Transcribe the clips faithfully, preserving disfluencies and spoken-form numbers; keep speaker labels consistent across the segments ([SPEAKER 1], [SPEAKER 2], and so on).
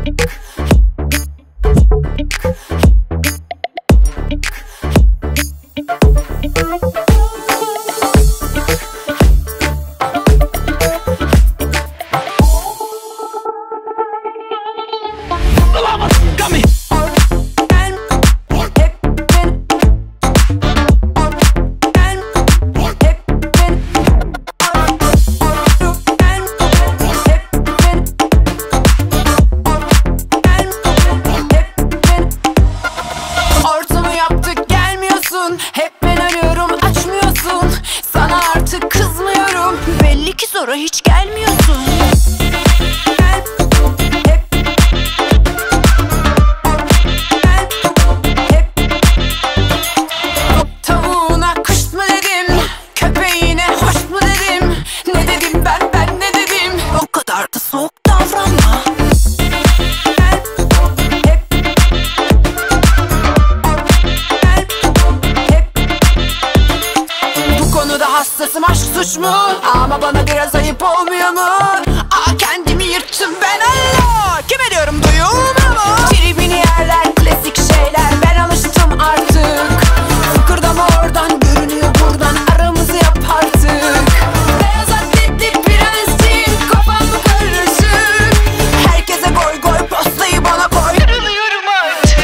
[SPEAKER 1] Sonra hiç gelmiyorsun. Tavuğuna kuş mu dedim, köpeğine hoş mu dedim? Ne dedim ben, ben ne dedim? O kadar da soğuk davranma. Bu konuda hassasım, aşk suç mu? Ama bana biraz ayıp olmuyor mu? Aa, kendimi yırttım ben, Allah! Kime diyorum, duyuyor mu? Tribini yerler, klasik şeyler, ben alıştım artık. Fıkırdama oradan, görünüyor buradan, aramızı yap artık. Beyaz atletli prensciğim, kafam karışık. Herkese goy goy, postayı bana koy. Kırılıyorum artık.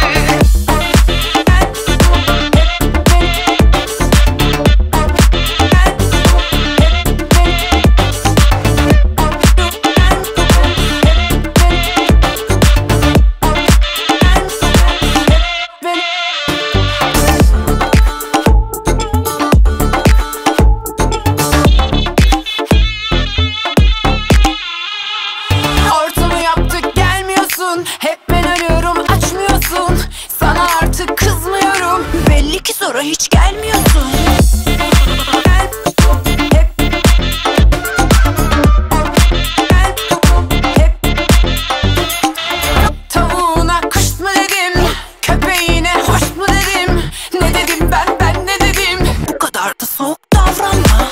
[SPEAKER 1] Ortamı yaptık, gelmiyorsun. Hep ben arıyorum, açmıyorsun. Sana artık kızmıyorum. Belli ki sonra hiç gelmiyorsun. Tavuğuna kuş mu dedim, köpeğine hoş mu dedim? Ne dedim ben, ben ne dedim? Bu kadar da soğuk davranma.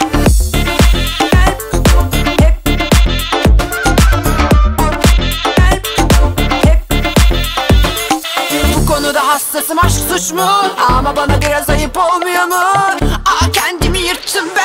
[SPEAKER 1] Bu konuda hassasım, aşk suç mu? Ama bana biraz ayıp olmuyor mu? Aa, kendimi yırttım ben.